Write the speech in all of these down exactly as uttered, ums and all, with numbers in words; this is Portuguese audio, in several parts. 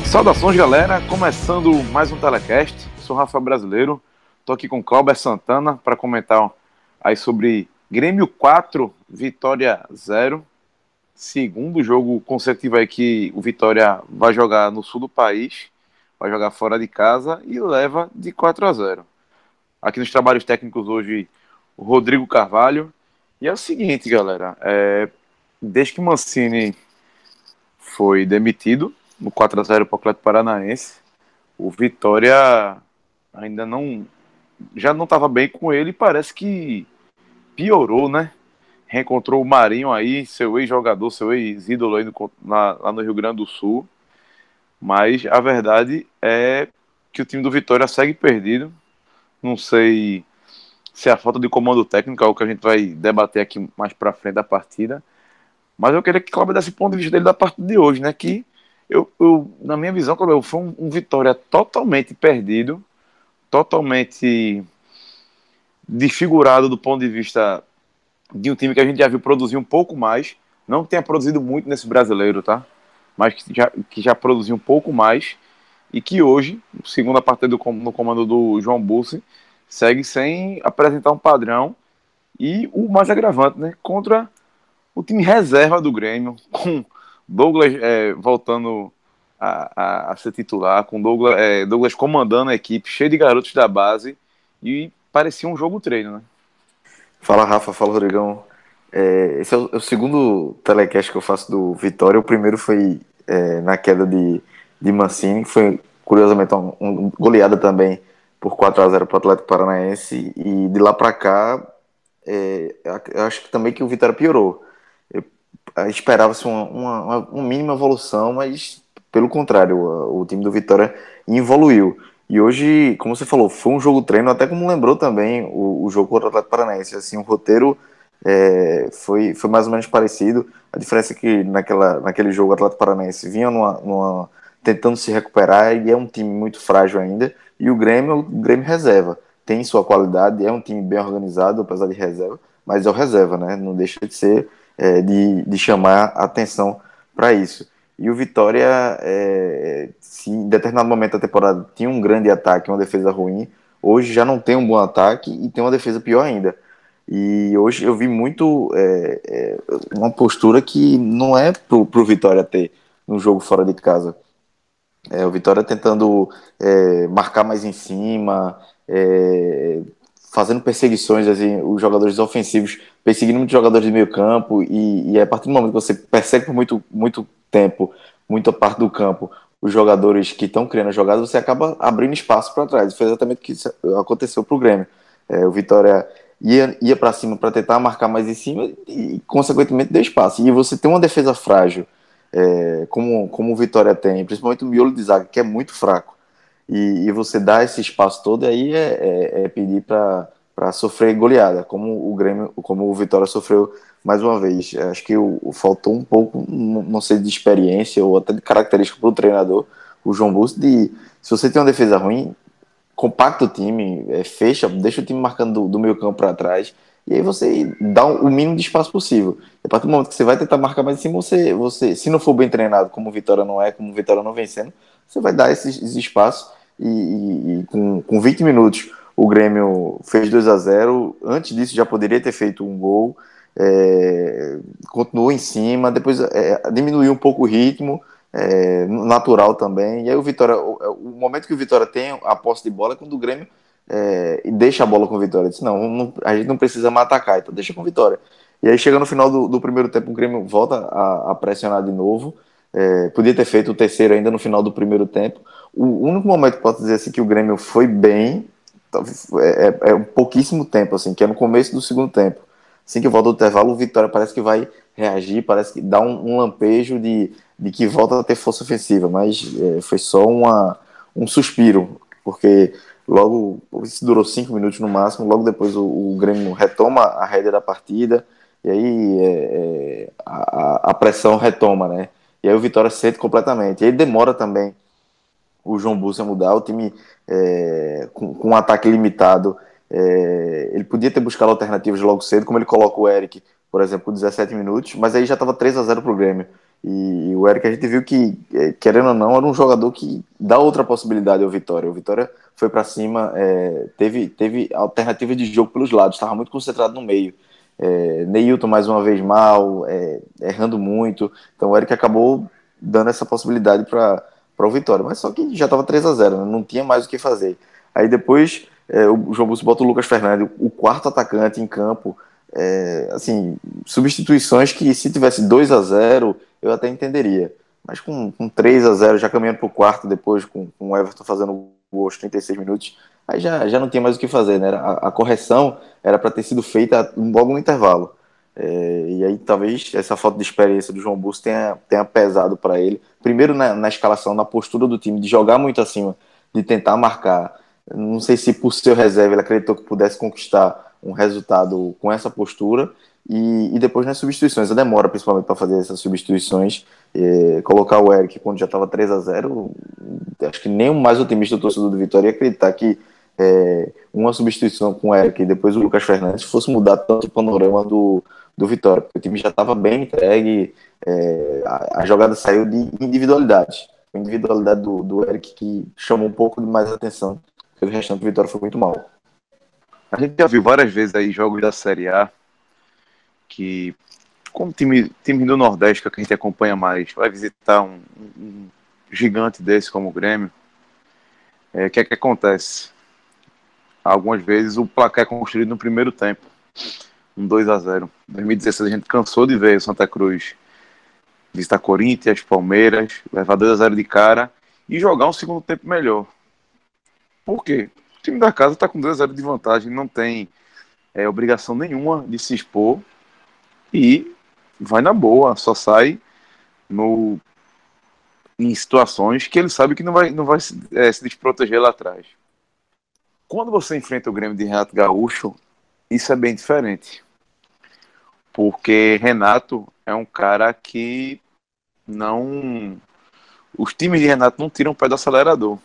Saudações, galera, começando mais um Telecast. Sou Rafa Brasileiro, estou aqui com Cláudio Santana para comentar aí sobre Grêmio quatro, Vitória zero. Segundo jogo consecutivo aí que o Vitória vai jogar no sul do país, vai jogar fora de casa e leva de quatro a zero. Aqui nos trabalhos técnicos hoje, o Rodrigo Carvalho. E é o seguinte, galera, é, desde que Mancini foi demitido no quatro a zero para o Atlético Paranaense, o Vitória ainda não, já não estava bem com ele, e parece que piorou, né? Reencontrou o Marinho aí, seu ex-jogador, seu ex-ídolo aí no, na, lá no Rio Grande do Sul. Mas a verdade é que o time do Vitória segue perdido. Não sei se é a falta de comando técnico, é o que a gente vai debater aqui mais pra frente da partida. Mas eu queria que o Cláudio desse ponto de vista dele da partida de hoje, né? Que eu, eu na minha visão, Cláudio, foi um, um Vitória totalmente perdido, totalmente desfigurado do ponto de vista de um time que a gente já viu produzir um pouco mais, não que tenha produzido muito nesse brasileiro, tá? Mas que já, que já produziu um pouco mais e que hoje, segundo a partida do, no comando do João Bussi, segue sem apresentar um padrão e o mais agravante, né? Contra o time reserva do Grêmio, com Douglas é, voltando a, a, a ser titular, com Douglas, é, Douglas comandando a equipe, cheio de garotos da base, e parecia um jogo treino, né? Fala, Rafa, fala, Rodrigão. É, esse é o, é o segundo telecast que eu faço do Vitória. O primeiro foi é, na queda de, de Mancini, que foi, curiosamente, uma, uma goleada também por quatro a zero para o Atlético Paranaense. E de lá para cá, é, eu acho que também que o Vitória piorou. Eu, eu esperava-se uma, uma, uma, uma mínima evolução, mas pelo contrário, o, o time do Vitória evoluiu. E hoje, como você falou, foi um jogo treino, até como lembrou também o, o jogo contra o Atlético Paranaense. Assim, o roteiro é, foi, foi mais ou menos parecido. A diferença é que naquela, naquele jogo o Atlético Paranaense vinha numa, numa, tentando se recuperar e é um time muito frágil ainda. E o Grêmio, o Grêmio reserva. Tem sua qualidade, é um time bem organizado, apesar de reserva, mas é o reserva, né? Não deixa de ser, é, de, de chamar atenção para isso. E o Vitória, é, se em determinado momento da temporada tinha um grande ataque, uma defesa ruim, hoje já não tem um bom ataque e tem uma defesa pior ainda. E hoje eu vi muito é, é, uma postura que não é pro, pro Vitória ter no jogo fora de casa. É, o Vitória tentando é, marcar mais em cima, é, fazendo perseguições, assim, os jogadores ofensivos perseguindo muitos jogadores de meio campo, e, e a partir do momento que você persegue por muito, muito tempo, muita parte do campo, os jogadores que estão criando a jogada, você acaba abrindo espaço para trás. Foi exatamente o que aconteceu para o Grêmio. É, o Vitória ia, ia para cima para tentar marcar mais em cima e, consequentemente, deu espaço. E você tem uma defesa frágil, é, como, como o Vitória tem, principalmente o miolo de zaga, que é muito fraco, e, e você dá esse espaço todo, aí é, é, é pedir para sofrer goleada, como o Grêmio, como o Vitória sofreu mais uma vez. Acho que o, o faltou um pouco, não sei, de experiência ou até de característica para o treinador, o João Busto, de se você tem uma defesa ruim, compacta o time, é, fecha, deixa o time marcando do, do meio campo para trás, e aí você dá o mínimo de espaço possível. E a partir do momento que você vai tentar marcar mais em cima, você, você, se não for bem treinado, como o Vitória não é, como o Vitória não vencendo, você vai dar esses, esses espaços, e, e, e com, com vinte minutos o Grêmio fez dois a zero, antes disso já poderia ter feito um gol, é, continuou em cima, depois é, diminuiu um pouco o ritmo, é, natural também. E aí o Vitória, o, o, momento que o Vitória tem a posse de bola é quando o Grêmio é, deixa a bola com o Vitória. Diz, não, não, a gente não precisa mais atacar, então deixa com o Vitória. E aí chega no final do, do primeiro tempo, o Grêmio volta a, a pressionar de novo. É, podia ter feito o terceiro ainda no final do primeiro tempo. O único momento que posso dizer assim que o Grêmio foi bem é, é, é um pouquíssimo tempo, assim, que é no começo do segundo tempo. Assim que volta do intervalo, o Vitória parece que vai reagir, parece que dá um, um lampejo de, de que volta a ter força ofensiva, mas é, foi só uma, um suspiro, porque logo, isso durou cinco minutos no máximo, logo depois o, o Grêmio retoma a rédea da partida, e aí é, é, a, a pressão retoma, né? E aí o Vitória sente completamente. E aí demora também o João Bussi a mudar, o time é, com, com um ataque limitado, é, ele podia ter buscado alternativas logo cedo, como ele coloca o Eric, por exemplo, com dezessete minutos, mas aí já estava três a zero para o Grêmio. E, e o Eric, a gente viu que, é, querendo ou não, era um jogador que dá outra possibilidade ao Vitória. O Vitória foi para cima, é, teve, teve alternativa de jogo pelos lados, estava muito concentrado no meio. É, Neilton mais uma vez mal, é, errando muito. Então o Eric acabou dando essa possibilidade para o Vitória. Mas só que já estava três a zero, né? Não tinha mais o que fazer. Aí depois é, o João Bosco bota o Lucas Fernandes, o quarto atacante em campo. É, assim, substituições que se tivesse dois a zero eu até entenderia. Mas com, com três a zero já caminhando para o quarto depois, com, com o Everton fazendo o gol aos trinta e seis minutos, aí já, já não tinha mais o que fazer, né? A, a correção era para ter sido feita logo no intervalo. É, e aí talvez essa falta de experiência do João Busco tenha, tenha pesado para ele. Primeiro na, na escalação, na postura do time, de jogar muito acima, de tentar marcar. Não sei se por ser reserva ele acreditou que pudesse conquistar um resultado com essa postura. E, e depois nas substituições, a demora principalmente para fazer essas substituições. É, colocar o Eric quando já estava três a zero, acho que nem o mais otimista do torcedor do Vitória ia acreditar que é, uma substituição com o Eric e depois o Lucas Fernandes fosse mudar tanto o panorama do, do Vitória, porque o time já estava bem entregue, é, a, a jogada saiu de individualidade. A individualidade do, do Eric que chamou um pouco de mais atenção, porque o restante do Vitória foi muito mal. A gente já viu várias vezes aí jogos da Série A que, como time, time do Nordeste, que a gente acompanha mais, vai visitar um, um gigante desse como o Grêmio, é, o que é que acontece? Algumas vezes o placar é construído no primeiro tempo, um dois a zero. Em dois mil e dezesseis a gente cansou de ver o Santa Cruz visitar Corinthians, Palmeiras, levar dois a zero de cara e jogar um segundo tempo melhor. Por quê? O time da casa está com dois a zero de vantagem, não tem é, obrigação nenhuma de se expor e vai na boa, só sai no, em situações que ele sabe que não vai, não vai se, é, se desproteger lá atrás. Quando você enfrenta o Grêmio de Renato Gaúcho, isso é bem diferente. Porque Renato é um cara que não. Os times de Renato não tiram o pé do acelerador.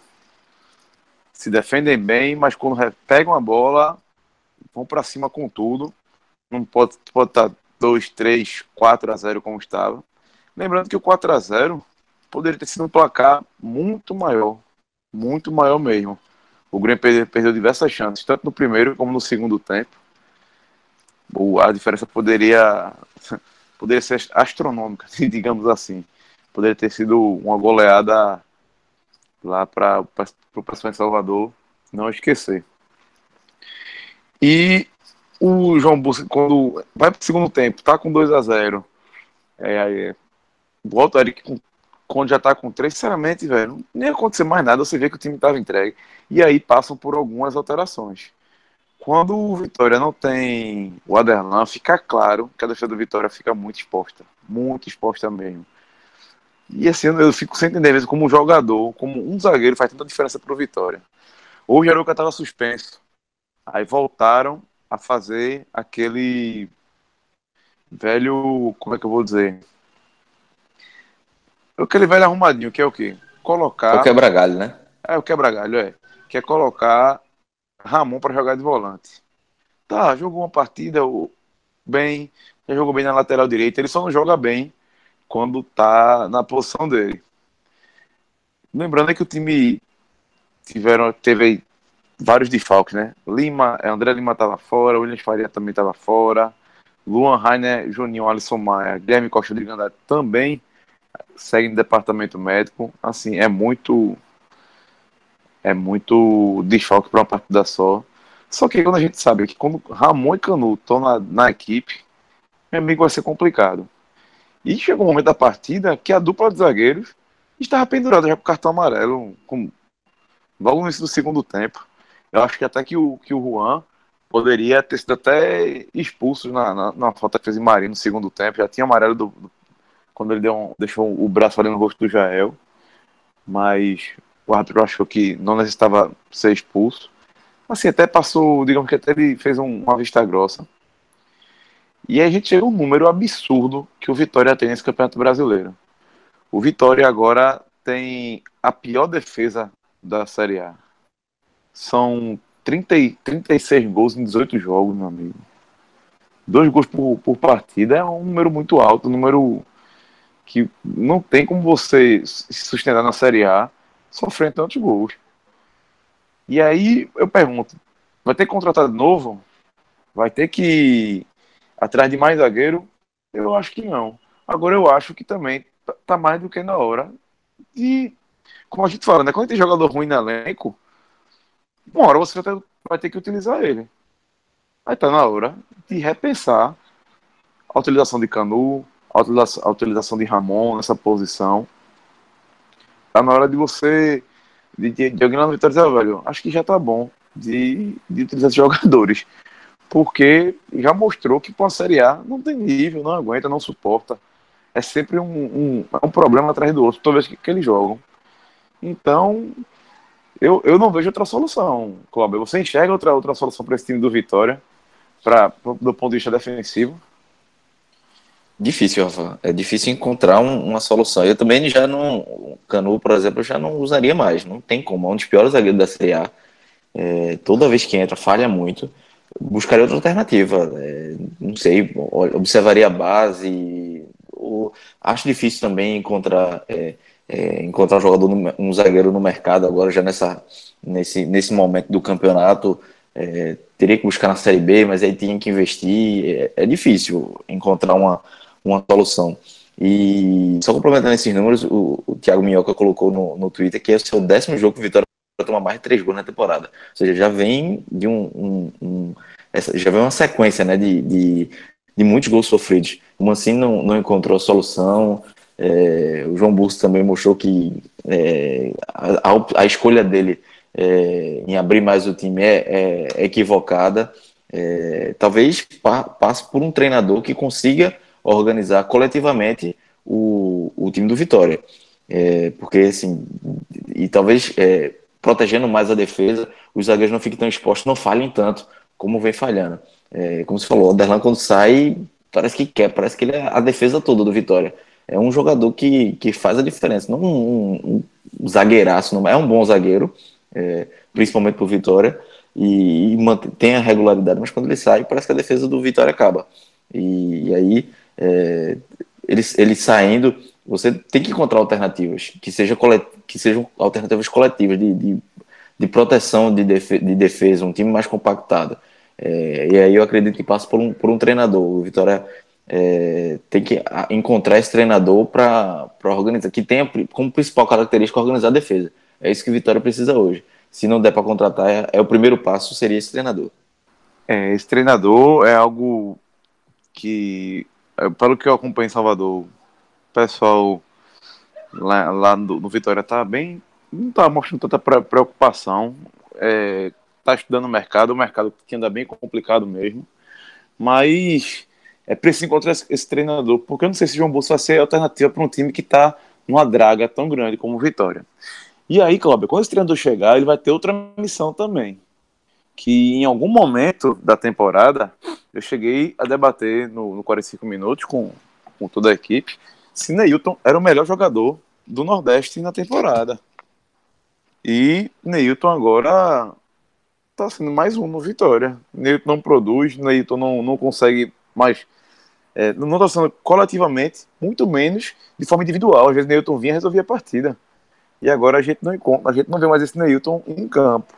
Se defendem bem, mas quando pegam a bola, vão para cima com tudo. Não pode, pode estar dois, três, quatro a zero como estava. Lembrando que o quatro a zero poderia ter sido um placar muito maior. Muito maior mesmo. O Grêmio perdeu, perdeu diversas chances, tanto no primeiro como no segundo tempo. A diferença poderia, poderia ser astronômica, digamos assim. Poderia ter sido uma goleada lá para o pessoal em Salvador não esquecer. E o João Busca, quando vai para o segundo tempo, tá com dois a zero, é, é, volta o Eric com, quando já tá com três, sinceramente, velho, nem ia acontecer mais nada, você vê que o time estava entregue. E aí passam por algumas alterações. Quando o Vitória não tem o Aderlan, fica claro que a defesa do Vitória fica muito exposta. Muito exposta mesmo. E assim, eu fico sem entender mesmo como um jogador, como um zagueiro faz tanta diferença pro Vitória. Hoje o Arouca estava suspenso. Aí voltaram a fazer aquele velho, como é que eu vou dizer? Aquele velho arrumadinho, que é o quê? É o Colocar. quebra-galho, né? É o quebra-galho, é. Que é colocar Ramon para jogar de volante. Tá, jogou uma partida bem, já jogou bem na lateral direita, ele só não joga bem quando tá na posição dele. Lembrando que o time tiveram, teve vários desfalques, né? Lima, André Lima tava fora, Williams Faria também tava fora, Luan Rainer, Juninho, Alisson Maia, Guilherme Costa de Gandara também segue no departamento médico. Assim, é muito é muito desfalque para uma partida só. Só que quando a gente sabe que quando Ramon e Canu estão na, na equipe, meu amigo, vai ser complicado. E chegou um momento da partida que a dupla de zagueiros estava pendurada já com cartão amarelo, com, logo no início do segundo tempo. Eu acho que até que o, que o Juan poderia ter sido até expulso na, na, na falta que fez em Marinho no segundo tempo. Já tinha amarelo do, do, quando ele deu um, deixou o braço ali no rosto do Jael. Mas o árbitro achou que não necessitava ser expulso. Assim, até passou, digamos que até ele fez um, uma vista grossa. E aí a gente chega a um número absurdo que o Vitória tem nesse Campeonato Brasileiro. O Vitória agora tem a pior defesa da Série A. São trinta, trinta e seis gols em dezoito jogos, meu amigo. Dois gols por, por partida é um número muito alto, um número que não tem como você se sustentar na Série A sofrendo tantos gols. E aí eu pergunto, vai ter que contratar de novo? Vai ter que ir atrás de mais zagueiro? Eu acho que não. Agora eu acho que também tá tá mais do que na hora de, como a gente fala, né? Quando tem jogador ruim no elenco, uma hora você vai ter, vai ter que utilizar ele. Aí tá na hora de repensar a utilização de Canu, a utilização, a utilização de Ramon nessa posição. Tá na hora de você, de, de, de alguém lá no Vitória dizer, "Ah, velho, acho que já tá bom de, de utilizar esses jogadores. Porque já mostrou que para a Série A não tem nível, não aguenta, não suporta. É sempre um, um, é um problema atrás do outro, toda vez que, que eles jogam. Então, eu, eu não vejo outra solução, Cláudio. Você enxerga outra, outra solução para esse time do Vitória, pra, do ponto de vista defensivo? Difícil, Rafa. É difícil encontrar um- uma solução. Eu também já não. O Canu, por exemplo, eu já não usaria mais. Não tem como. É um dos piores zagueiros da Série A. É, toda vez que entra, falha muito. Buscaria outra alternativa. É, não sei, observaria a base. Ou, acho difícil também encontrar, é, é, encontrar um jogador, no, um zagueiro no mercado agora, já nessa, nesse, nesse momento do campeonato. É, teria que buscar na Série B, mas aí tinha que investir. É, é difícil encontrar uma, uma solução. E só complementando esses números, o, o Thiago Minhoca colocou no, no Twitter que é o seu décimo jogo com Vitória para tomar mais de três gols na temporada. Ou seja, já vem de um, um, um essa, já vem uma sequência, né, de, de, de muitos gols sofridos. O Mancini não, não encontrou a solução. É, o João Burso também mostrou que é, a, a, a escolha dele é, em abrir mais o time é, é, é equivocada. É, talvez pa, passe por um treinador que consiga organizar coletivamente o, o time do Vitória. É, porque assim, e talvez é, protegendo mais a defesa, os zagueiros não fiquem tão expostos, não falhem tanto como vem falhando. É, como você falou, o Aderlan quando sai, parece que quer, parece que ele é a defesa toda do Vitória. É um jogador que, que faz a diferença, não um, um, um zagueiraço, não é um bom zagueiro, é, principalmente pro Vitória, e, e mantém, tem a regularidade, mas quando ele sai, parece que a defesa do Vitória acaba. E, e aí, é, ele, ele saindo, você tem que encontrar alternativas que, seja colet, que sejam alternativas coletivas de, de, de proteção de, defe, de defesa, um time mais compactado. É, e aí eu acredito que passa por um, por um treinador. O Vitória é, tem que encontrar esse treinador para organizar, que tenha como principal característica organizar a defesa. É isso que o Vitória precisa hoje. Se não der para contratar, é, é o primeiro passo, seria esse treinador. É, esse treinador é algo que, é, pelo que eu acompanho em Salvador, o pessoal lá, lá no, no Vitória tá bem, não tá mostrando tanta preocupação, é, tá estudando o mercado, o mercado que anda bem complicado mesmo, mas é preciso encontrar esse, esse treinador, porque eu não sei se João Bolso vai ser alternativa para um time que tá numa draga tão grande como o Vitória. E aí, Cláudio, quando esse treinador chegar, ele vai ter outra missão também, que em algum momento da temporada eu cheguei a debater no, no quarenta e cinco minutos com, com toda a equipe se Neilton era o melhor jogador do Nordeste na temporada. E Neilton agora tá sendo mais um no Vitória. Neilton não produz, Neilton não, não consegue mais. É, não está sendo coletivamente, muito menos de forma individual. Às vezes Neilton vinha e resolvia a partida. E agora a gente não encontra, a gente não vê mais esse Neilton em campo.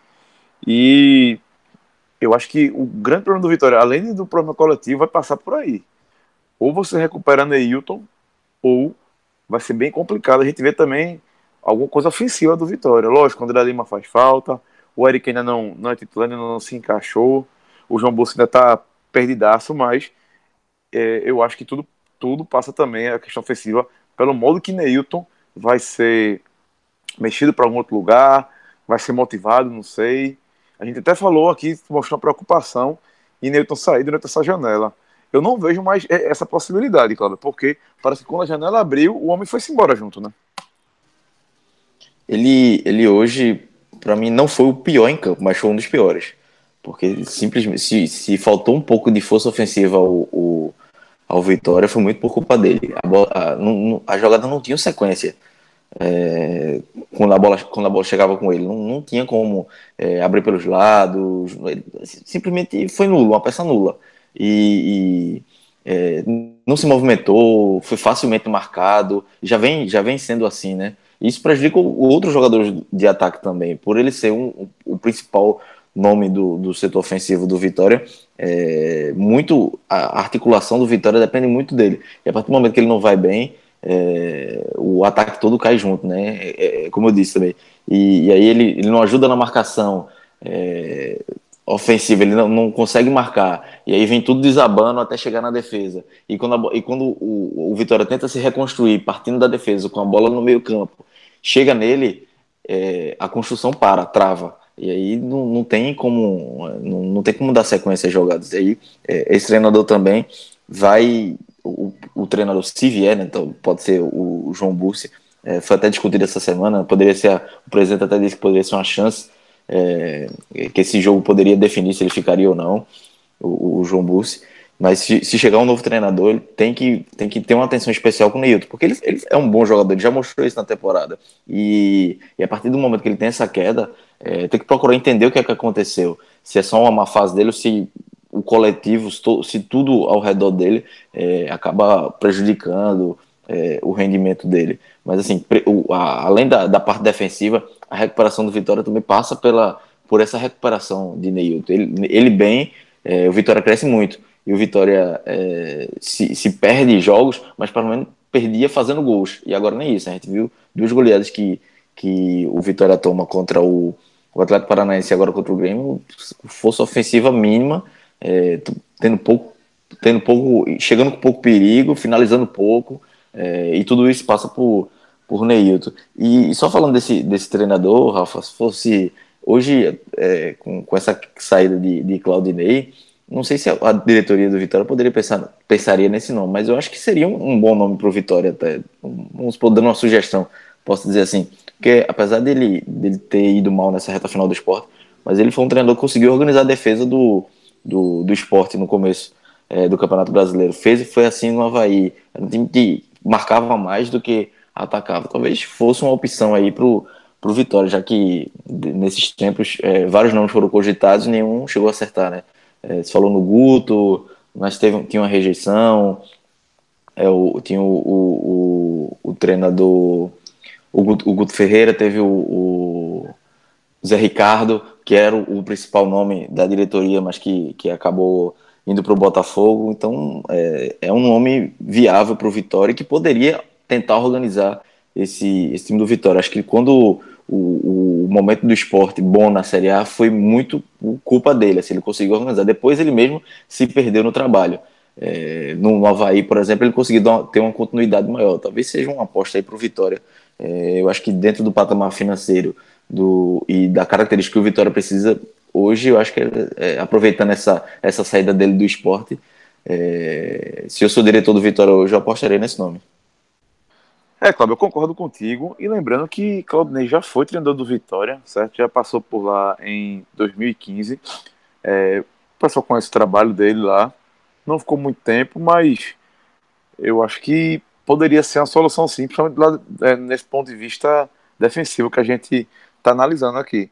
E eu acho que o grande problema do Vitória, além do problema coletivo, vai passar por aí. Ou você recupera Neilton, ou vai ser bem complicado. A gente vê também alguma coisa ofensiva do Vitória. Lógico, o André Lima faz falta, o Eric ainda não, não é titular, ainda não se encaixou, o João Bolso ainda está perdidaço, mas é, eu acho que tudo, tudo passa também a questão ofensiva pelo modo que Neilton vai ser mexido para algum outro lugar, vai ser motivado, não sei. A gente até falou aqui, mostrou uma preocupação em Neilton sair durante essa janela. Eu não vejo mais essa possibilidade, Cláudio, porque parece que quando a janela abriu, o homem foi-se embora junto, né? Ele, ele hoje, para mim, não foi o pior em campo, mas foi um dos piores. Porque simplesmente, se, se faltou um pouco de força ofensiva ao, ao, ao Vitória, foi muito por culpa dele. A, bola, a, não, a jogada não tinha sequência. É, quando, a bola, quando a bola chegava com ele, não, não tinha como é, abrir pelos lados, ele, simplesmente foi nulo, uma peça nula. E, é, não se movimentou, foi facilmente marcado, já vem, já vem sendo assim, né? Isso prejudica o outros jogadores de ataque também, por ele ser um, o principal nome do, do setor ofensivo do Vitória. É, muito a articulação do Vitória depende muito dele. E a partir do momento que ele não vai bem, é, o ataque todo cai junto, né? É, é, como eu disse também. E, e aí ele, ele não ajuda na marcação é, ofensiva, ele não, não consegue marcar. E aí vem tudo desabando até chegar na defesa. E quando, a, e quando o, o Vitória tenta se reconstruir partindo da defesa com a bola no meio campo, chega nele, é, a construção para, trava. E aí não, não tem como não, não tem como dar sequência às jogadas. E aí é, esse treinador também vai. O, o treinador, se vier, né, então pode ser o, o João Bussi, é, foi até discutido essa semana, poderia ser, a, o presidente até disse que poderia ser uma chance, é, que esse jogo poderia definir se ele ficaria ou não, o, o João Bussi. Mas se, se chegar um novo treinador, ele tem que, tem que ter uma atenção especial com o Neilton, porque ele, ele é um bom jogador, ele já mostrou isso na temporada. E, e a partir do momento que ele tem essa queda, é, tem que procurar entender o que é que aconteceu. Se é só uma má fase dele ou se o coletivo, se tudo ao redor dele é, acaba prejudicando é, o rendimento dele. Mas assim, o, a, além da, da parte defensiva, a recuperação do Vitória também passa pela, por essa recuperação de Neilton. Ele, ele bem, é, o Vitória cresce muito. E o Vitória é, se, se perde jogos, mas pelo menos perdia fazendo gols. E agora nem isso. A gente viu duas goleadas que, que o Vitória toma contra o, o Atlético Paranaense e agora contra o Grêmio, força ofensiva mínima, é, tendo pouco, tendo pouco, chegando com pouco perigo, finalizando pouco, é, e tudo isso passa por, por Neilton. E, e só falando desse, desse treinador, Rafa, se fosse hoje, é, com, com essa saída de, de Claudinei, não sei se a, a diretoria do Vitória poderia pensar, pensaria nesse nome, mas eu acho que seria um, um bom nome para o Vitória, até. Vamos supor, dando uma sugestão, posso dizer assim, porque apesar dele, dele ter ido mal nessa reta final do esporte, mas ele foi um treinador que conseguiu organizar a defesa do, do, do esporte no começo é, do Campeonato Brasileiro. Fez e foi assim no Avaí. Era um time que marcava mais do que atacava. Talvez fosse uma opção aí pro, pro Vitória, já que nesses tempos é, vários nomes foram cogitados e nenhum chegou a acertar, né? É, você falou no Guto, mas teve, tinha uma rejeição. É, o, tinha o, o, o, o treinador, o Guto, o Guto Ferreira, teve o, o Zé Ricardo, que era o, o principal nome da diretoria, mas que, que acabou indo para o Botafogo. Então é, é um nome viável para o Vitória que poderia tentar organizar esse, esse time do Vitória. Acho que quando o, o momento do esporte bom na Série A foi muito culpa dele, assim, ele conseguiu organizar. Depois ele mesmo se perdeu no trabalho. É, no Avaí, por exemplo, ele conseguiu dar, ter uma continuidade maior. Talvez seja uma aposta aí para o Vitória. É, eu acho que dentro do patamar financeiro do, e da característica que o Vitória precisa hoje, eu acho que é, é, aproveitando essa, essa saída dele do esporte, é, se eu sou diretor do Vitória hoje, eu apostarei nesse nome. É, Cláudio, eu concordo contigo. E lembrando que Claudinei já foi treinador do Vitória, certo? Já passou por lá em dois mil e quinze. É, o pessoal conhece o trabalho dele lá. Não ficou muito tempo, mas eu acho que poderia ser uma solução sim, principalmente lá, é, nesse ponto de vista defensivo que a gente está analisando aqui.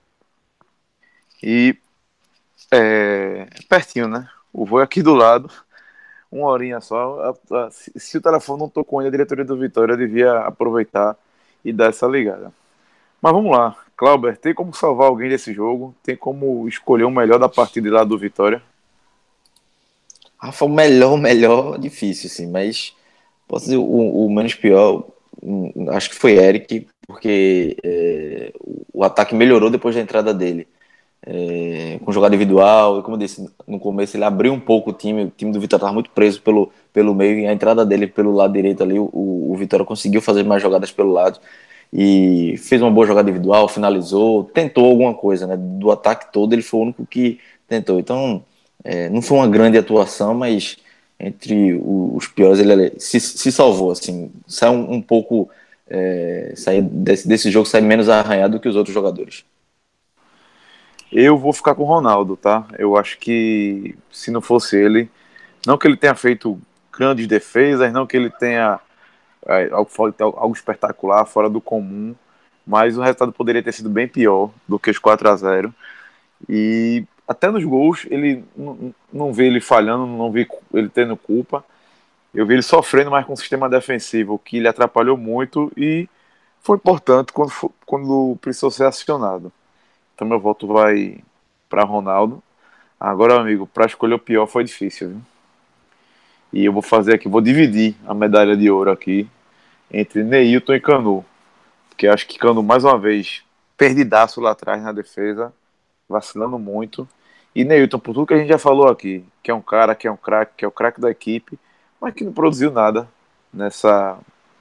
E é, pertinho, né? O voo é aqui do lado, uma horinha só. A- a- se, se o telefone não tocou ainda, a diretoria do Vitória eu devia aproveitar e dar essa ligada. Mas vamos lá, Clauber, tem como salvar alguém desse jogo? Tem como escolher o melhor da partida lá do Vitória? Rafa, o melhor, o melhor, difícil, assim, mas posso dizer, o, o menos pior, um, acho que foi Eric, porque é, o ataque melhorou depois da entrada dele. É, com jogada individual, e como eu disse no começo, ele abriu um pouco o time, o time do Vitória estava muito preso pelo, pelo meio, e a entrada dele pelo lado direito ali, o, o Vitória conseguiu fazer mais jogadas pelo lado, e fez uma boa jogada individual, finalizou, tentou alguma coisa, né? Do ataque todo ele foi o único que tentou. Então, é, não foi uma grande atuação, mas entre os piores ele se, se salvou, assim, saiu um, um pouco, é, saiu desse, desse jogo, sai menos arranhado do que os outros jogadores. Eu vou ficar com o Ronaldo, tá? Eu acho que se não fosse ele, não que ele tenha feito grandes defesas, não que ele tenha é, algo, algo espetacular, fora do comum, mas o resultado poderia ter sido bem pior do que os quatro a zero. E até nos gols, ele não, não vê ele falhando, não vi ele tendo culpa. Eu vi ele sofrendo mais com o sistema defensivo, que ele atrapalhou muito e foi importante quando, quando precisou ser acionado. Então meu voto vai para Ronaldo. Agora, amigo, para escolher o pior foi difícil, viu? E eu vou fazer aqui, vou dividir a medalha de ouro aqui entre Neilton e Canu. Porque acho que Canu, mais uma vez, perdidaço lá atrás na defesa, vacilando muito. E Neilton, por tudo que a gente já falou aqui, que é um cara, que é um craque, que é o craque da equipe, mas que não produziu nada nessa,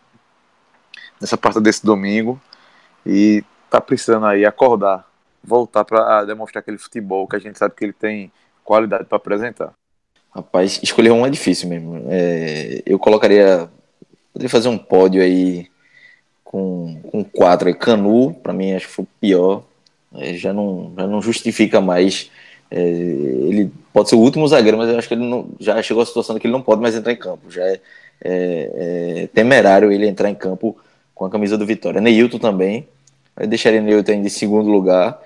nessa parte desse domingo. E tá precisando aí acordar, voltar para demonstrar aquele futebol que a gente sabe que ele tem qualidade para apresentar. Rapaz, escolher um é difícil mesmo. É, eu colocaria. Poderia fazer um pódio aí com, com quatro. Aí, Canu, pra mim, acho que foi o pior. É, já, não, já não justifica mais. É, ele pode ser o último zagueiro, mas eu acho que ele não, já chegou a situação que ele não pode mais entrar em campo. Já é, é, é temerário ele entrar em campo com a camisa do Vitória. Neilton também. Eu deixaria Neilton ainda em segundo lugar.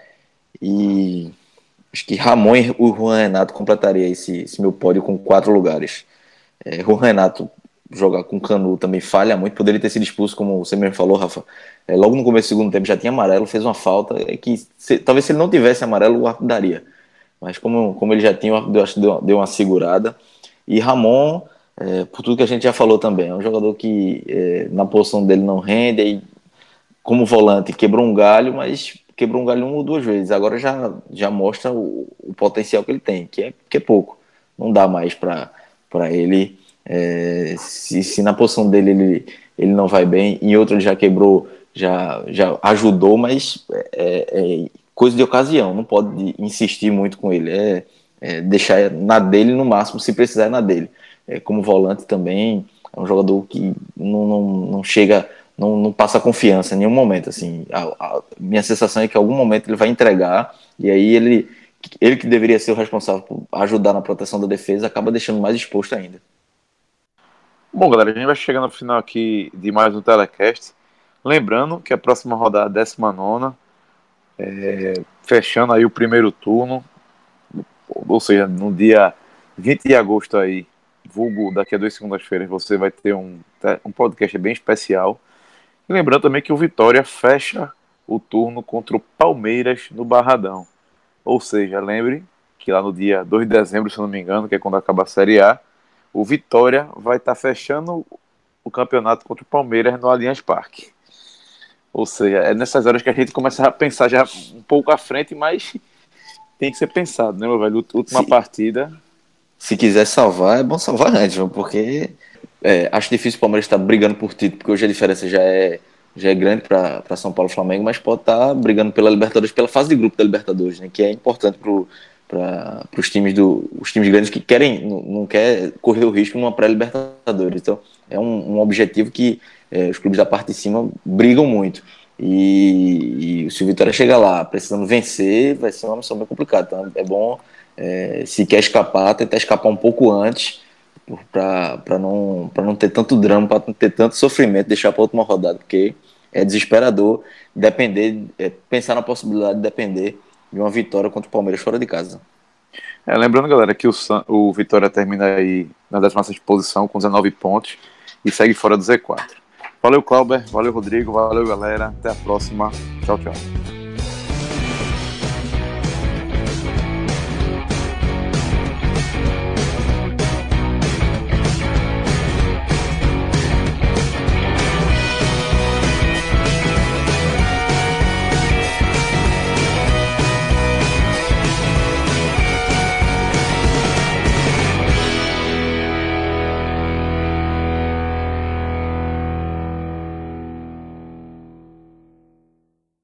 E acho que Ramon e o Juan Renato completaria esse, esse meu pódio com quatro lugares. É, Juan Renato jogar com Canu também falha muito, poderia ter sido expulso, como você mesmo falou, Rafa. É, logo no começo do segundo tempo já tinha amarelo, fez uma falta é que se, talvez se ele não tivesse amarelo o árbitro daria, mas como, como ele já tinha, o árbitro acho que deu, deu uma segurada. E Ramon, é, por tudo que a gente já falou também, é um jogador que é, na posição dele não rende, aí, como volante quebrou um galho, mas quebrou um galho uma ou duas vezes, agora já, já mostra o, o potencial que ele tem, que é, que é pouco, não dá mais para ele. É, se, se na posição dele ele, ele não vai bem, em outro ele já quebrou, já, já ajudou, mas é, é coisa de ocasião, não pode insistir muito com ele, é, é deixar na dele no máximo, se precisar é na dele. É, como volante também, é um jogador que não, não, não chega, não, não passa confiança em nenhum momento. Assim, a, a minha sensação é que em algum momento ele vai entregar, e aí ele, ele que deveria ser o responsável por ajudar na proteção da defesa, acaba deixando mais exposto ainda. Bom, galera, a gente vai chegando ao final aqui de mais um Telecast. Lembrando que a próxima rodada é a décima nona, é, fechando aí o primeiro turno, ou seja, no dia vinte de agosto aí, vulgo daqui a duas segundas-feiras, você vai ter um, um podcast bem especial. E lembrando também que o Vitória fecha o turno contra o Palmeiras no Barradão. Ou seja, lembre que lá no dia dois de dezembro, se eu não me engano, que é quando acaba a Série A, o Vitória vai estar fechando o campeonato contra o Palmeiras no Allianz Parque. Ou seja, é nessas horas que a gente começa a pensar já um pouco à frente, mas tem que ser pensado, né, meu velho? Última Se, partida. se quiser salvar, é bom salvar antes, porque é, acho difícil o Palmeiras estar brigando por título, porque hoje a diferença já é, já é grande para São Paulo e Flamengo, mas pode estar brigando pela Libertadores, pela fase de grupo da Libertadores, né, que é importante para os times do os times grandes que querem não, não quer correr o risco numa pré-Libertadores. Então é um, um objetivo que é, os clubes da parte de cima brigam muito. E, e se o Vitória chegar lá precisando vencer, vai ser uma missão bem complicada. Então é bom, é, se quer escapar, tentar escapar um pouco antes, para não, para não ter tanto drama, para não ter tanto sofrimento, deixar para a última rodada, porque é desesperador depender, é, pensar na possibilidade de depender de uma vitória contra o Palmeiras fora de casa. É, lembrando, galera, que o, o Vitória termina aí na décima sexta posição com dezenove pontos e segue fora do Z quatro. Valeu, Clauber, valeu, Rodrigo, valeu, galera. Até a próxima. Tchau, tchau.